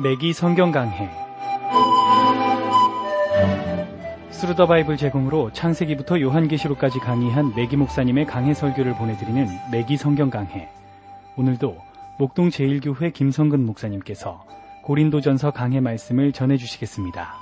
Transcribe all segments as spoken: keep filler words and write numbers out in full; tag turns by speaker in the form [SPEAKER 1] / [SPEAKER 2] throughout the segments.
[SPEAKER 1] 매기 성경 강해. 스루 더 바이블 제공으로 창세기부터 요한계시록까지 강의한 매기 목사님의 강해 설교를 보내드리는 매기 성경 강해. 오늘도 목동 제일교회 김성근 목사님께서 고린도전서 강해 말씀을 전해주시겠습니다.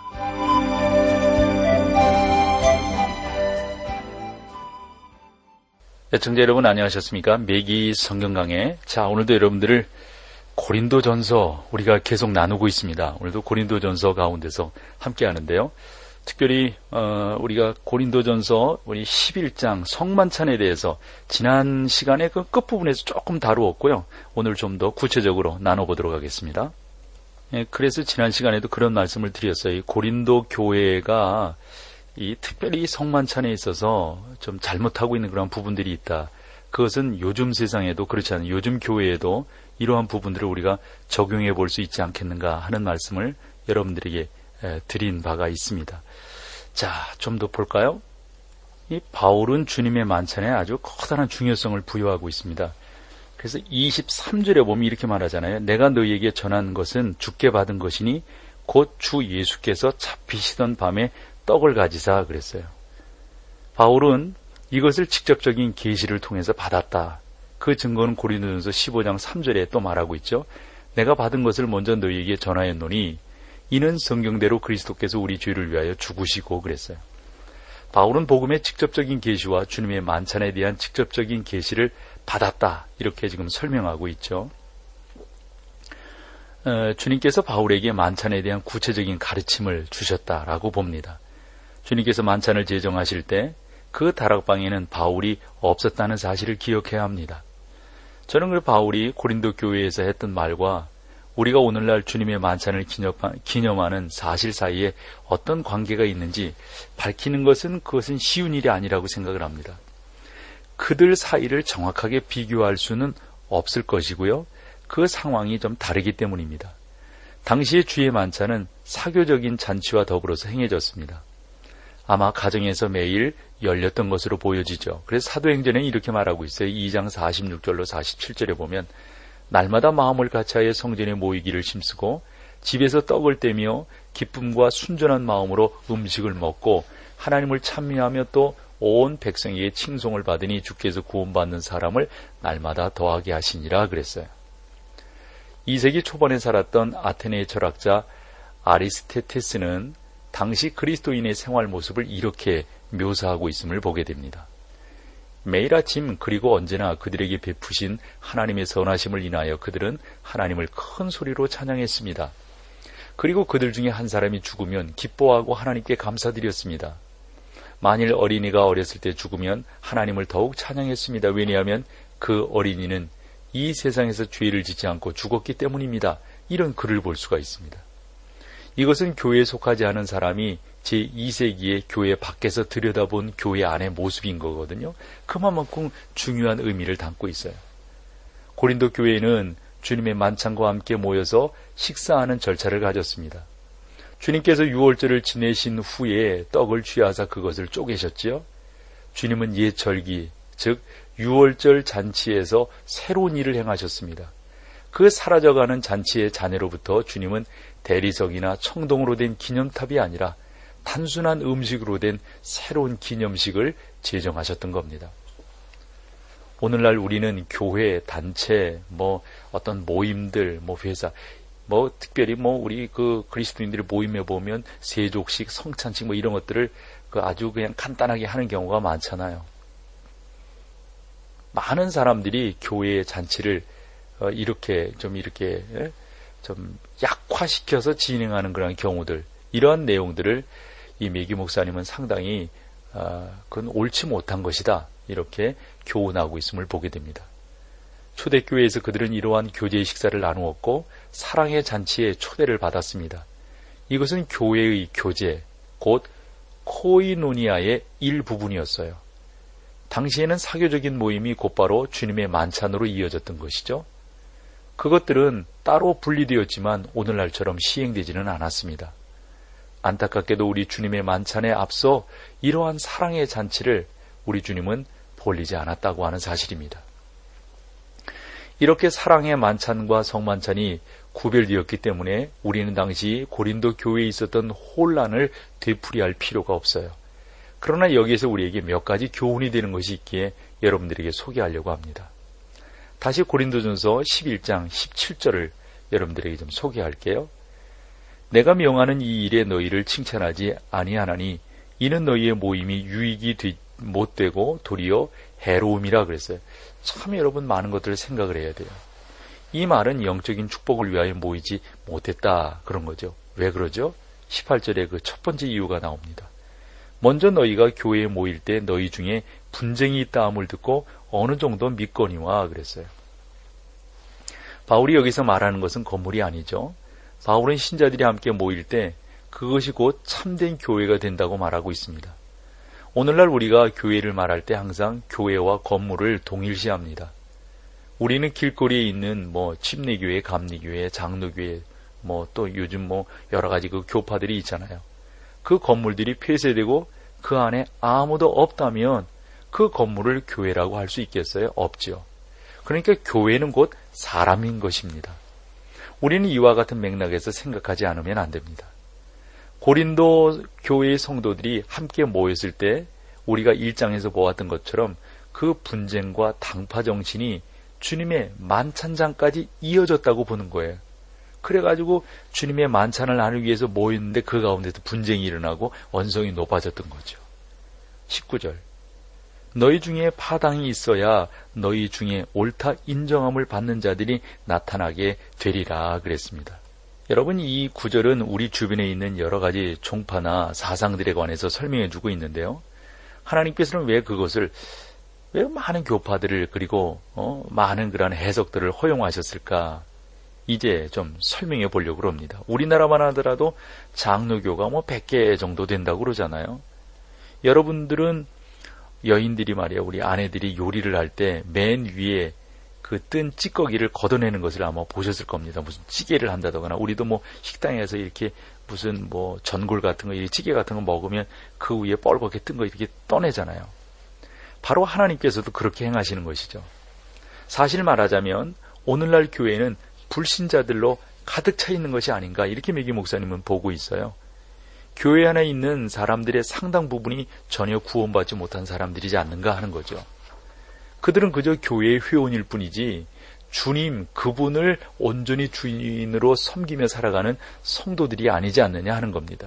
[SPEAKER 2] 애청자 여러분 안녕하셨습니까? 매기 성경 강해. 자, 오늘도 여러분들을 고린도전서 우리가 계속 나누고 있습니다. 오늘도 고린도전서 가운데서 함께 하는데요. 특별히 어, 우리가 고린도전서 우리 십일 장 성만찬에 대해서 지난 시간에 그 끝부분에서 조금 다루었고요. 오늘 좀 더 구체적으로 나눠보도록 하겠습니다. 예, 그래서 지난 시간에도 그런 말씀을 드렸어요. 이 고린도 교회가 이 특별히 성만찬에 있어서 좀 잘못하고 있는 그런 부분들이 있다. 그것은 요즘 세상에도 그렇지 않은 요즘 교회에도 이러한 부분들을 우리가 적용해 볼 수 있지 않겠는가 하는 말씀을 여러분들에게 드린 바가 있습니다. 자, 좀 더 볼까요? 이 바울은 주님의 만찬에 아주 커다란 중요성을 부여하고 있습니다. 그래서 이십삼 절에 보면 이렇게 말하잖아요. 내가 너희에게 전한 것은 주께 받은 것이니 곧 주 예수께서 잡히시던 밤에 떡을 가지사 그랬어요. 바울은 이것을 직접적인 계시를 통해서 받았다. 그 증거는 고린도전서 십오 장 삼 절에 또 말하고 있죠. 내가 받은 것을 먼저 너희에게 전하였노니 이는 성경대로 그리스도께서 우리 죄를 위하여 죽으시고 그랬어요. 바울은 복음의 직접적인 계시와 주님의 만찬에 대한 직접적인 계시를 받았다. 이렇게 지금 설명하고 있죠. 어, 주님께서 바울에게 만찬에 대한 구체적인 가르침을 주셨다라고 봅니다. 주님께서 만찬을 제정하실 때 그 다락방에는 바울이 없었다는 사실을 기억해야 합니다. 저는 그 바울이 고린도 교회에서 했던 말과 우리가 오늘날 주님의 만찬을 기념하는 사실 사이에 어떤 관계가 있는지 밝히는 것은 그것은 쉬운 일이 아니라고 생각을 합니다. 그들 사이를 정확하게 비교할 수는 없을 것이고요. 그 상황이 좀 다르기 때문입니다. 당시의 주의 만찬은 사교적인 잔치와 더불어서 행해졌습니다. 아마 가정에서 매일 열렸던 것으로 보여지죠. 그래서 사도행전에 이렇게 말하고 있어요. 이 장 사십육 절로 사십칠 절에 보면 날마다 마음을 같이하여 성전에 모이기를 힘쓰고 집에서 떡을 떼며 기쁨과 순전한 마음으로 음식을 먹고 하나님을 찬미하며 또 온 백성에게 칭송을 받으니 주께서 구원받는 사람을 날마다 더하게 하시니라 그랬어요. 이 세기 초반에 살았던 아테네의 철학자 아리스토텔레스는 당시 그리스도인의 생활 모습을 이렇게 묘사하고 있음을 보게 됩니다. 매일 아침 그리고 언제나 그들에게 베푸신 하나님의 선하심을 인하여 그들은 하나님을 큰 소리로 찬양했습니다. 그리고 그들 중에 한 사람이 죽으면 기뻐하고 하나님께 감사드렸습니다. 만일 어린이가 어렸을 때 죽으면 하나님을 더욱 찬양했습니다. 왜냐하면 그 어린이는 이 세상에서 죄를 짓지 않고 죽었기 때문입니다. 이런 글을 볼 수가 있습니다. 이것은 교회에 속하지 않은 사람이 제이 세기에 교회 밖에서 들여다본 교회 안의 모습인 거거든요. 그만큼 중요한 의미를 담고 있어요. 고린도 교회는 주님의 만찬과 함께 모여서 식사하는 절차를 가졌습니다. 주님께서 유월절을 지내신 후에 떡을 취하사 그것을 쪼개셨지요. 주님은 옛 절기, 즉 유월절 잔치에서 새로운 일을 행하셨습니다. 그 사라져가는 잔치의 잔해로부터 주님은 대리석이나 청동으로 된 기념탑이 아니라 단순한 음식으로 된 새로운 기념식을 제정하셨던 겁니다. 오늘날 우리는 교회, 단체, 뭐 어떤 모임들, 뭐 회사, 뭐 특별히 뭐 우리 그 그리스도인들의 모임에 보면 세족식, 성찬식 뭐 이런 것들을 그 아주 그냥 간단하게 하는 경우가 많잖아요. 많은 사람들이 교회의 잔치를 어, 이렇게 좀 이렇게 예? 좀 약화시켜서 진행하는 그런 경우들, 이러한 내용들을 이 매기 목사님은 상당히 어, 그건 옳지 못한 것이다 이렇게 교훈하고 있음을 보게 됩니다. 초대교회에서 그들은 이러한 교제의 식사를 나누었고 사랑의 잔치에 초대를 받았습니다. 이것은 교회의 교제, 곧 코이노니아의 일부분이었어요. 당시에는 사교적인 모임이 곧바로 주님의 만찬으로 이어졌던 것이죠. 그것들은 따로 분리되었지만 오늘날처럼 시행되지는 않았습니다. 안타깝게도 우리 주님의 만찬에 앞서 이러한 사랑의 잔치를 우리 주님은 벌리지 않았다고 하는 사실입니다. 이렇게 사랑의 만찬과 성만찬이 구별되었기 때문에 우리는 당시 고린도 교회에 있었던 혼란을 되풀이할 필요가 없어요. 그러나 여기에서 우리에게 몇 가지 교훈이 되는 것이 있기에 여러분들에게 소개하려고 합니다. 다시 고린도전서 십일 장 십칠 절을 여러분들에게 좀 소개할게요. 내가 명하는 이 일에 너희를 칭찬하지 아니하나니 이는 너희의 모임이 유익이 못되고 도리어 해로움이라 그랬어요. 참 여러분 많은 것들을 생각을 해야 돼요. 이 말은 영적인 축복을 위하여 모이지 못했다 그런 거죠. 왜 그러죠? 십팔 절에 그 첫 번째 이유가 나옵니다. 먼저 너희가 교회에 모일 때 너희 중에 분쟁이 있다함을 듣고 어느 정도 믿거니와 그랬어요. 바울이 여기서 말하는 것은 건물이 아니죠. 바울은 신자들이 함께 모일 때 그것이 곧 참된 교회가 된다고 말하고 있습니다. 오늘날 우리가 교회를 말할 때 항상 교회와 건물을 동일시합니다. 우리는 길거리에 있는 뭐 침례교회, 감리교회, 장로교회, 뭐 또 요즘 뭐 여러 가지 그 교파들이 있잖아요. 그 건물들이 폐쇄되고 그 안에 아무도 없다면 그 건물을 교회라고 할 수 있겠어요? 없죠. 그러니까 교회는 곧 사람인 것입니다. 우리는 이와 같은 맥락에서 생각하지 않으면 안 됩니다. 고린도 교회의 성도들이 함께 모였을 때 우리가 일 장에서 보았던 것처럼 그 분쟁과 당파 정신이 주님의 만찬장까지 이어졌다고 보는 거예요. 그래가지고 주님의 만찬을 나누기 위해서 모였는데 그 가운데도 분쟁이 일어나고 원성이 높아졌던 거죠. 십구 절 너희 중에 파당이 있어야 너희 중에 옳다 인정함을 받는 자들이 나타나게 되리라 그랬습니다. 여러분, 이 구절은 우리 주변에 있는 여러 가지 종파나 사상들에 관해서 설명해 주고 있는데요. 하나님께서는 왜 그것을, 왜 많은 교파들을 그리고 어, 많은 그런 해석들을 허용하셨을까? 이제 좀 설명해 보려고 합니다. 우리나라만 하더라도 장로교가 뭐 백 개 정도 된다고 그러잖아요. 여러분들은 여인들이 말이야, 우리 아내들이 요리를 할 때 맨 위에 그 뜬 찌꺼기를 걷어내는 것을 아마 보셨을 겁니다. 무슨 찌개를 한다거나, 우리도 뭐 식당에서 이렇게 무슨 뭐 전골 같은 거, 이 찌개 같은 거 먹으면 그 위에 뻘겋게 뜬 거 이렇게 떠내잖아요. 바로 하나님께서도 그렇게 행하시는 것이죠. 사실 말하자면 오늘날 교회는 불신자들로 가득 차 있는 것이 아닌가, 이렇게 매기 목사님은 보고 있어요. 교회 안에 있는 사람들의 상당 부분이 전혀 구원받지 못한 사람들이지 않는가 하는 거죠. 그들은 그저 교회의 회원일 뿐이지 주님 그분을 온전히 주인으로 섬기며 살아가는 성도들이 아니지 않느냐 하는 겁니다.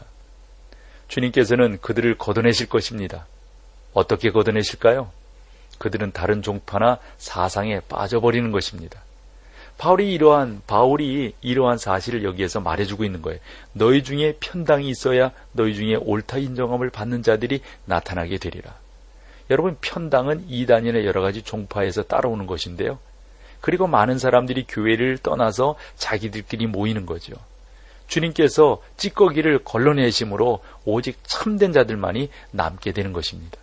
[SPEAKER 2] 주님께서는 그들을 걷어내실 것입니다. 어떻게 걷어내실까요? 그들은 다른 종파나 사상에 빠져버리는 것입니다. 바울이 이러한, 바울이 이러한 사실을 여기에서 말해주고 있는 거예요. 너희 중에 편당이 있어야 너희 중에 옳다 인정함을 받는 자들이 나타나게 되리라. 여러분, 편당은 이단이나 여러 가지 종파에서 따라오는 것인데요. 그리고 많은 사람들이 교회를 떠나서 자기들끼리 모이는 거죠. 주님께서 찌꺼기를 걸러내심으로 오직 참된 자들만이 남게 되는 것입니다.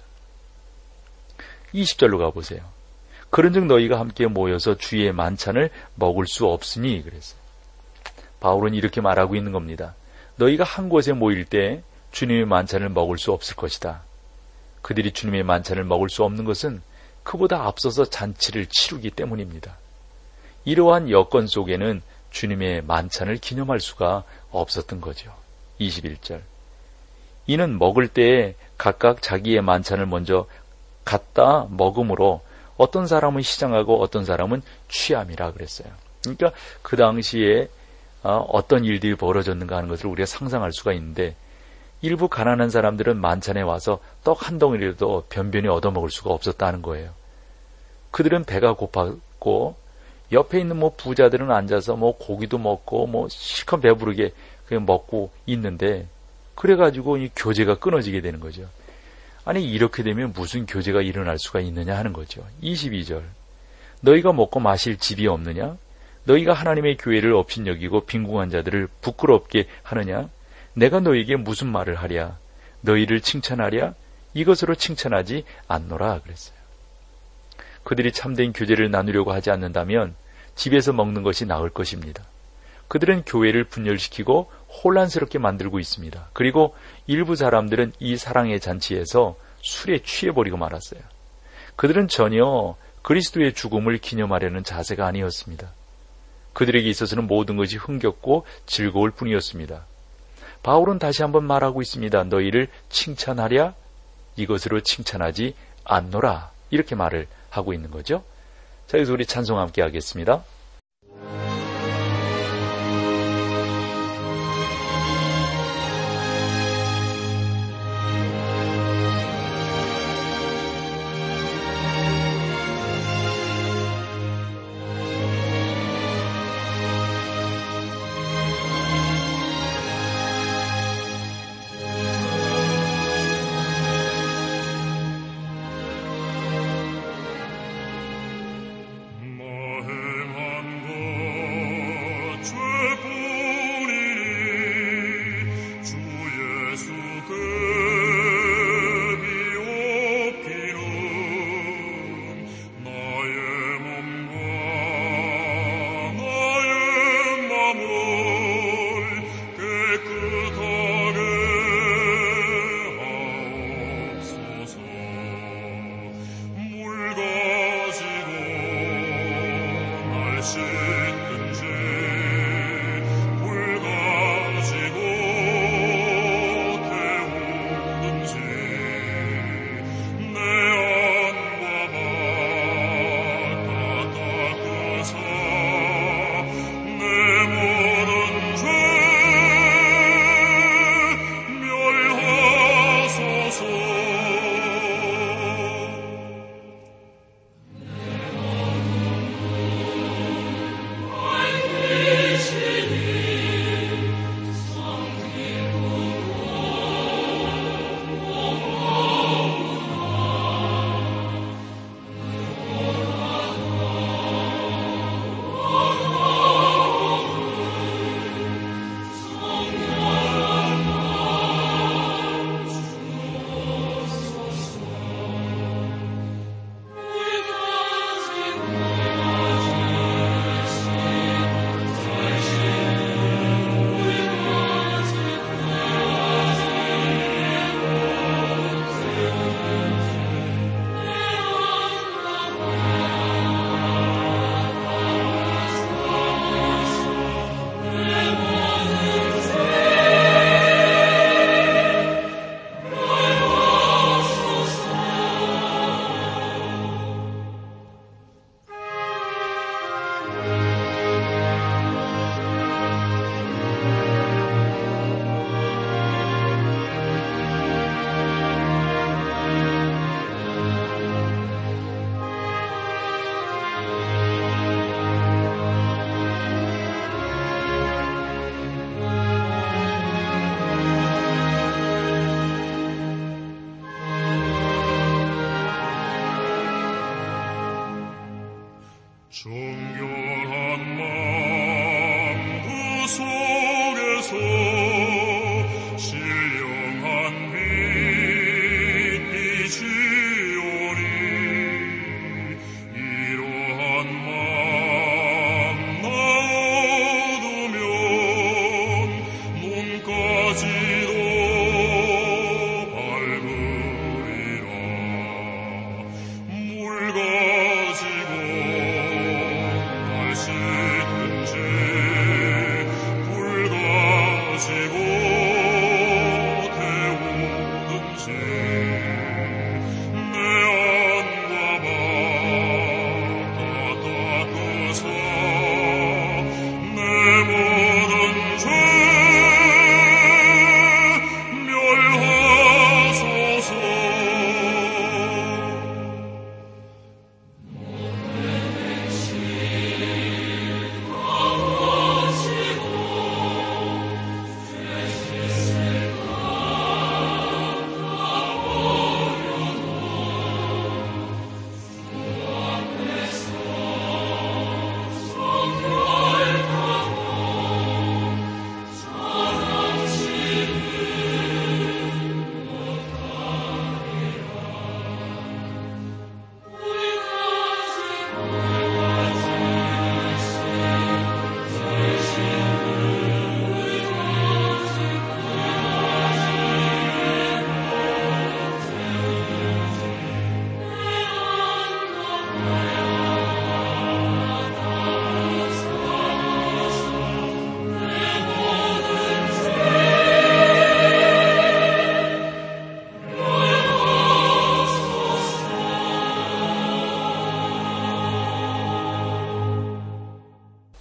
[SPEAKER 2] 이십 절로 가보세요. 그런즉 너희가 함께 모여서 주의 만찬을 먹을 수 없으니 그랬어요. 바울은 이렇게 말하고 있는 겁니다. 너희가 한 곳에 모일 때 주님의 만찬을 먹을 수 없을 것이다. 그들이 주님의 만찬을 먹을 수 없는 것은 그보다 앞서서 잔치를 치르기 때문입니다. 이러한 여건 속에는 주님의 만찬을 기념할 수가 없었던 거죠. 이십일 절 이는 먹을 때에 각각 자기의 만찬을 먼저 갖다 먹음으로 어떤 사람은 시장하고 어떤 사람은 취함이라 그랬어요. 그러니까 그 당시에 어떤 일들이 벌어졌는가 하는 것을 우리가 상상할 수가 있는데, 일부 가난한 사람들은 만찬에 와서 떡 한 덩어리라도 변변히 얻어먹을 수가 없었다는 거예요. 그들은 배가 고팠고 옆에 있는 뭐 부자들은 앉아서 뭐 고기도 먹고 뭐 실컷 배부르게 그냥 먹고 있는데, 그래가지고 이 교제가 끊어지게 되는 거죠. 아니, 이렇게 되면 무슨 교제가 일어날 수가 있느냐 하는 거죠. 이십이 절 너희가 먹고 마실 집이 없느냐? 너희가 하나님의 교회를 업신여기고 빈궁한 자들을 부끄럽게 하느냐? 내가 너희에게 무슨 말을 하랴? 너희를 칭찬하랴? 이것으로 칭찬하지 않노라 그랬어요. 그들이 참된 교제를 나누려고 하지 않는다면 집에서 먹는 것이 나을 것입니다. 그들은 교회를 분열시키고 혼란스럽게 만들고 있습니다. 그리고 일부 사람들은 이 사랑의 잔치에서 술에 취해버리고 말았어요. 그들은 전혀 그리스도의 죽음을 기념하려는 자세가 아니었습니다. 그들에게 있어서는 모든 것이 흥겹고 즐거울 뿐이었습니다. 바울은 다시 한번 말하고 있습니다. 너희를 칭찬하랴 이것으로 칭찬하지 않노라. 이렇게 말을 하고 있는 거죠. 자, 여기서 우리 찬송 함께 하겠습니다.
[SPEAKER 3] 마음아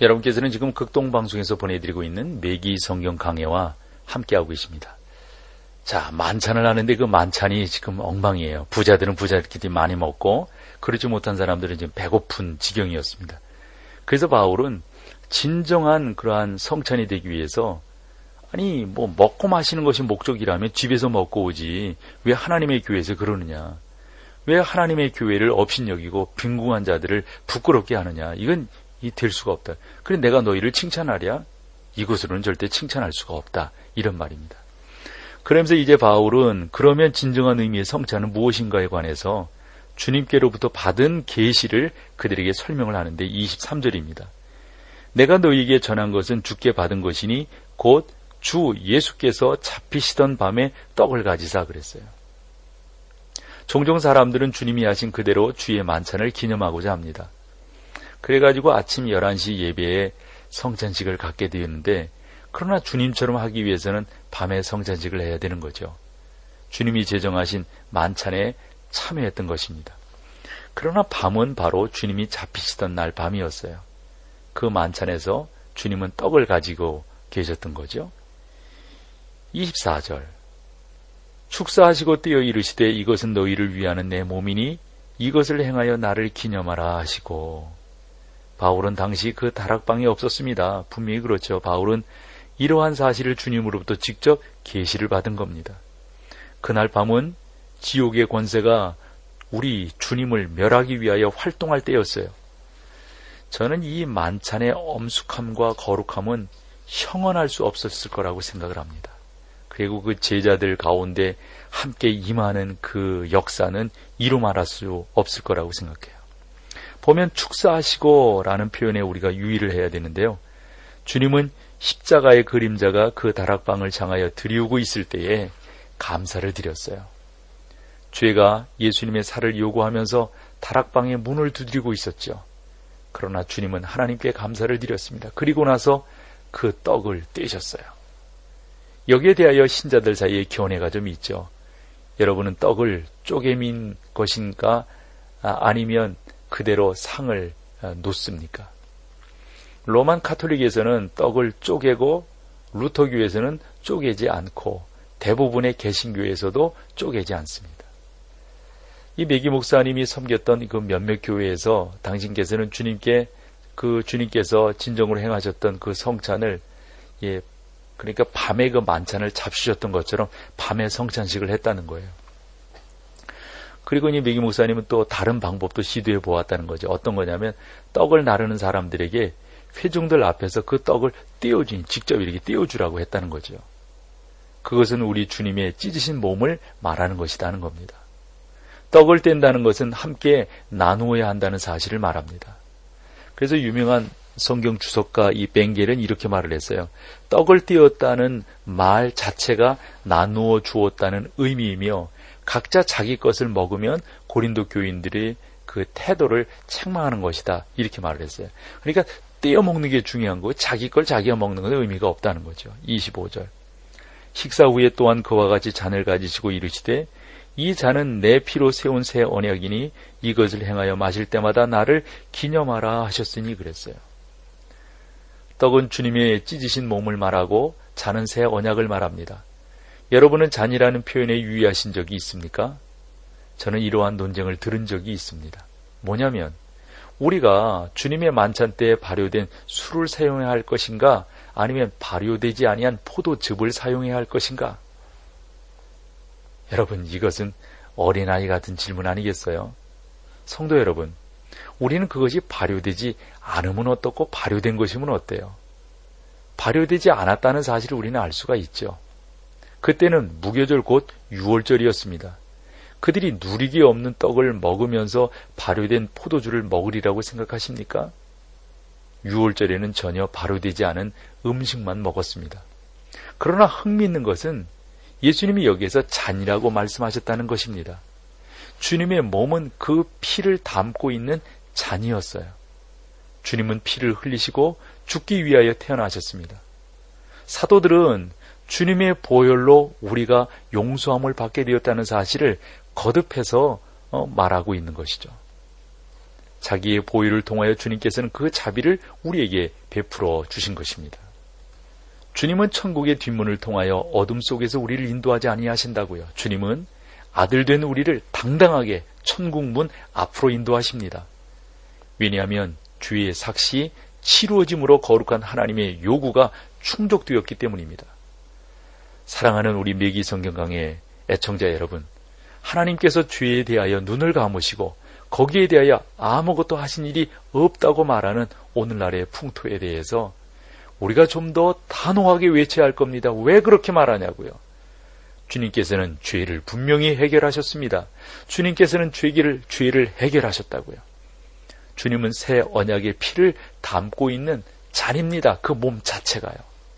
[SPEAKER 2] 여러분께서는 지금 극동방송에서 보내드리고 있는 매기 성경 강해와 함께하고 계십니다. 자, 만찬을 하는데 그 만찬이 지금 엉망이에요. 부자들은 부자들끼리 많이 먹고 그렇지 못한 사람들은 지금 배고픈 지경이었습니다. 그래서 바울은 진정한 그러한 성찬이 되기 위해서 아니 뭐 먹고 마시는 것이 목적이라면 집에서 먹고 오지 왜 하나님의 교회에서 그러느냐, 왜 하나님의 교회를 업신여기고 빈궁한 자들을 부끄럽게 하느냐, 이건 이 될 수가 없다. 그래 내가 너희를 칭찬하랴? 이것으로는 절대 칭찬할 수가 없다, 이런 말입니다. 그러면서 이제 바울은 그러면 진정한 의미의 성찬은 무엇인가에 관해서 주님께로부터 받은 계시를 그들에게 설명을 하는데 이십삼 절입니다. 내가 너희에게 전한 것은 주께 받은 것이니 곧 주 예수께서 잡히시던 밤에 떡을 가지사 그랬어요. 종종 사람들은 주님이 하신 그대로 주의 만찬을 기념하고자 합니다. 그래가지고 아침 열한 시 예배에 성찬식을 갖게 되었는데, 그러나 주님처럼 하기 위해서는 밤에 성찬식을 해야 되는 거죠. 주님이 제정하신 만찬에 참여했던 것입니다. 그러나 밤은 바로 주님이 잡히시던 날 밤이었어요. 그 만찬에서 주님은 떡을 가지고 계셨던 거죠. 이십사 절 축사하시고 떼어 이르시되 이것은 너희를 위하는 내 몸이니 이것을 행하여 나를 기념하라 하시고. 바울은 당시 그 다락방이 없었습니다. 분명히 그렇죠. 바울은 이러한 사실을 주님으로부터 직접 계시를 받은 겁니다. 그날 밤은 지옥의 권세가 우리 주님을 멸하기 위하여 활동할 때였어요. 저는 이 만찬의 엄숙함과 거룩함은 형언할 수 없었을 거라고 생각을 합니다. 그리고 그 제자들 가운데 함께 임하는 그 역사는 이루 말할 수 없을 거라고 생각해요. 보면 축사하시고 라는 표현에 우리가 유의를 해야 되는데요. 주님은 십자가의 그림자가 그 다락방을 향하여 들이우고 있을 때에 감사를 드렸어요. 죄가 예수님의 살을 요구하면서 다락방의 문을 두드리고 있었죠. 그러나 주님은 하나님께 감사를 드렸습니다. 그리고 나서 그 떡을 떼셨어요. 여기에 대하여 신자들 사이에 견해가 좀 있죠. 여러분은 떡을 쪼개민 것인가 아니면 그대로 상을 놓습니까? 로만 카톨릭에서는 떡을 쪼개고 루터교에서는 쪼개지 않고 대부분의 개신교에서도 쪼개지 않습니다. 이 매기 목사님이 섬겼던 그 몇몇 교회에서 당신께서는 주님께 그 주님께서 진정으로 행하셨던 그 성찬을 예 그러니까 밤에 그 만찬을 잡수셨던 것처럼 밤에 성찬식을 했다는 거예요. 그리고 이 매기 목사님은 또 다른 방법도 시도해 보았다는 거죠. 어떤 거냐면 떡을 나르는 사람들에게 회중들 앞에서 그 떡을 떼어주니 직접 이렇게 떼어주라고 했다는 거죠. 그것은 우리 주님의 찢으신 몸을 말하는 것이라는 겁니다. 떡을 뗀다는 것은 함께 나누어야 한다는 사실을 말합니다. 그래서 유명한 성경 주석가 이 벵겔은 이렇게 말을 했어요. 떡을 띄었다는 말 자체가 나누어 주었다는 의미이며 각자 자기 것을 먹으면 고린도 교인들의 그 태도를 책망하는 것이다, 이렇게 말을 했어요. 그러니까 떼어 먹는 게 중요한 거고 자기 걸 자기가 먹는 건 의미가 없다는 거죠. 이십오 절 식사 후에 또한 그와 같이 잔을 가지시고 이르시되 이 잔은 내 피로 세운 새 언약이니 이것을 행하여 마실 때마다 나를 기념하라 하셨으니 그랬어요. 떡은 주님의 찢으신 몸을 말하고 잔은 새 언약을 말합니다. 여러분은 잔이라는 표현에 유의하신 적이 있습니까? 저는 이러한 논쟁을 들은 적이 있습니다. 뭐냐면 우리가 주님의 만찬 때에 발효된 술을 사용해야 할 것인가 아니면 발효되지 아니한 포도즙을 사용해야 할 것인가? 여러분, 이것은 어린아이 같은 질문 아니겠어요? 성도 여러분, 우리는 그것이 발효되지 않으면 어떻고 발효된 것이면 어때요? 발효되지 않았다는 사실을 우리는 알 수가 있죠. 그때는 무교절 곧 유월절이었습니다. 그들이 누리기 없는 떡을 먹으면서 발효된 포도주를 먹으리라고 생각하십니까? 유월절에는 전혀 발효되지 않은 음식만 먹었습니다. 그러나 흥미있는 것은 예수님이 여기에서 잔이라고 말씀하셨다는 것입니다. 주님의 몸은 그 피를 담고 있는 잔이었어요. 주님은 피를 흘리시고 죽기 위하여 태어나셨습니다. 사도들은 주님의 보혈로 우리가 용서함을 받게 되었다는 사실을 거듭해서 말하고 있는 것이죠. 자기의 보혈을 통하여 주님께서는 그 자비를 우리에게 베풀어 주신 것입니다. 주님은 천국의 뒷문을 통하여 어둠 속에서 우리를 인도하지 아니하신다고요. 주님은 아들 된 우리를 당당하게 천국 문 앞으로 인도하십니다. 왜냐하면 주의 삭시 치루어짐으로 거룩한 하나님의 요구가 충족되었기 때문입니다. 사랑하는 우리 매기 성경강의 애청자 여러분, 하나님께서 죄에 대하여 눈을 감으시고 거기에 대하여 아무것도 하신 일이 없다고 말하는 오늘날의 풍토에 대해서 우리가 좀 더 단호하게 외쳐야 할 겁니다. 왜 그렇게 말하냐고요. 주님께서는 죄를 분명히 해결하셨습니다. 주님께서는 죄를, 죄를 해결하셨다고요. 주님은 새 언약의 피를 담고 있는 잔입니다. 그 몸 자체가요.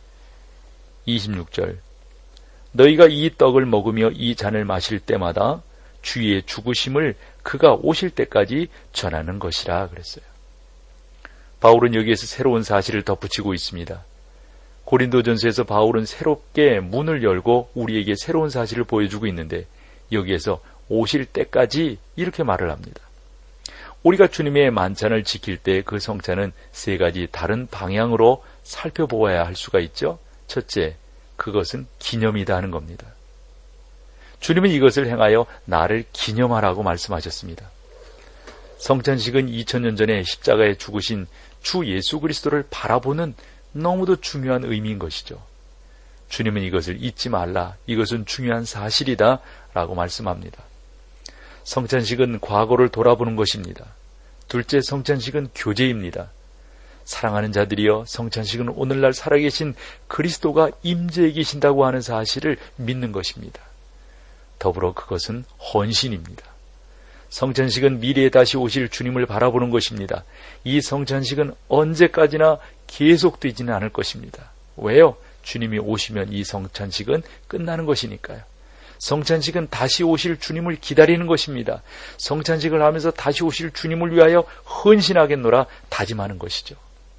[SPEAKER 2] 이십육 절 너희가 이 떡을 먹으며 이 잔을 마실 때마다 주의 죽으심을 그가 오실 때까지 전하는 것이라 그랬어요. 바울은 여기에서 새로운 사실을 덧붙이고 있습니다. 고린도전서에서 바울은 새롭게 문을 열고 우리에게 새로운 사실을 보여주고 있는데 여기에서 오실 때까지 이렇게 말을 합니다. 우리가 주님의 만찬을 지킬 때 그 성찬은 세 가지 다른 방향으로 살펴보아야 할 수가 있죠. 첫째, 그것은 기념이다 하는 겁니다. 주님은 이것을 행하여 나를 기념하라고 말씀하셨습니다. 성찬식은 이천 년 전에 십자가에 죽으신 주 예수 그리스도를 바라보는 너무도 중요한 의미인 것이죠. 주님은 이것을 잊지 말라, 이것은 중요한 사실이다 라고 말씀합니다. 성찬식은 과거를 돌아보는 것입니다. 둘째, 성찬식은 교제입니다. 사랑하는 자들이여, 성찬식은 오늘날 살아계신 그리스도가 임재해 계신다고 하는 사실을 믿는 것입니다. 더불어 그것은 헌신입니다. 성찬식은 미래에 다시 오실 주님을 바라보는 것입니다. 이 성찬식은 언제까지나 계속되지는 않을 것입니다. 왜요? 주님이 오시면 이 성찬식은 끝나는 것이니까요. 성찬식은 다시 오실 주님을 기다리는 것입니다. 성찬식을 하면서 다시 오실 주님을 위하여 헌신하겠노라 다짐하는 것이죠.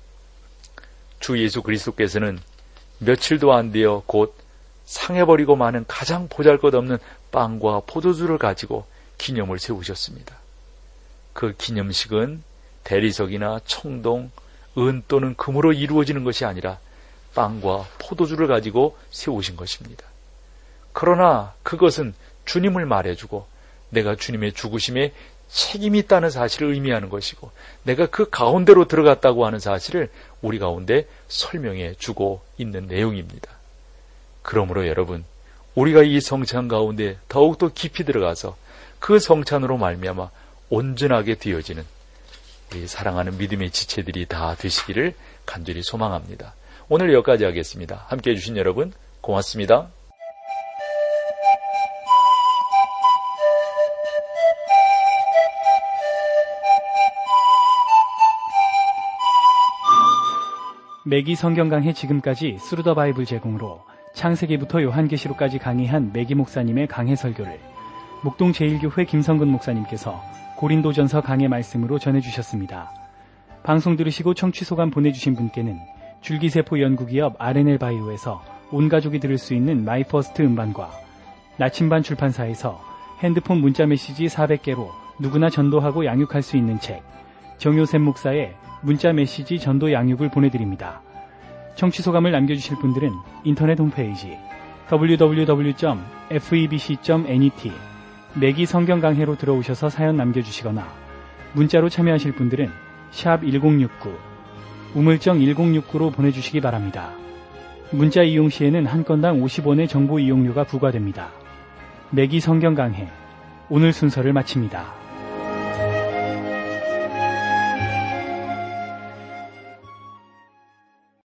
[SPEAKER 2] 주 예수 그리스도께서는 며칠도 안 되어 곧 상해버리고 마는 가장 보잘것없는 빵과 포도주를 가지고 기념을 세우셨습니다. 그 기념식은 대리석이나 청동, 은 또는 금으로 이루어지는 것이 아니라 빵과 포도주를 가지고 세우신 것입니다. 그러나 그것은 주님을 말해주고 내가 주님의 죽으심에 책임이 있다는 사실을 의미하는 것이고 내가 그 가운데로 들어갔다고 하는 사실을 우리 가운데 설명해 주고 있는 내용입니다. 그러므로 여러분, 우리가 이 성찬 가운데 더욱더 깊이 들어가서 그 성찬으로 말미암아 온전하게 되어지는 우리 사랑하는 믿음의 지체들이 다 되시기를 간절히 소망합니다. 오늘 여기까지 하겠습니다. 함께해 주신 여러분 고맙습니다.
[SPEAKER 1] 매기 성경강해 지금까지 스루더 바이블 제공으로 창세기부터 요한계시록까지 강의한 매기 목사님의 강해 설교를 목동 제일교회 김성근 목사님께서 고린도전서 강해 말씀으로 전해주셨습니다. 방송 들으시고 청취소감 보내주신 분께는 줄기세포 연구기업 알엔엘바이오에서 온가족이 들을 수 있는 마이퍼스트 음반과 나침반 출판사에서 핸드폰 문자메시지 사백 개로 누구나 전도하고 양육할 수 있는 책, 정효샘 목사의 문자메시지 전도 양육을 보내드립니다. 청취소감을 남겨주실 분들은 인터넷 홈페이지 더블유 더블유 더블유 점 에프이비씨 점 net 매기 성경강해로 들어오셔서 사연 남겨주시거나 문자로 참여하실 분들은 샵 일공육구 우물정 일공육구로 보내주시기 바랍니다. 문자 이용 시에는 한 건당 오십 원의 정보 이용료가 부과됩니다. 매기 성경강해 오늘 순서를 마칩니다.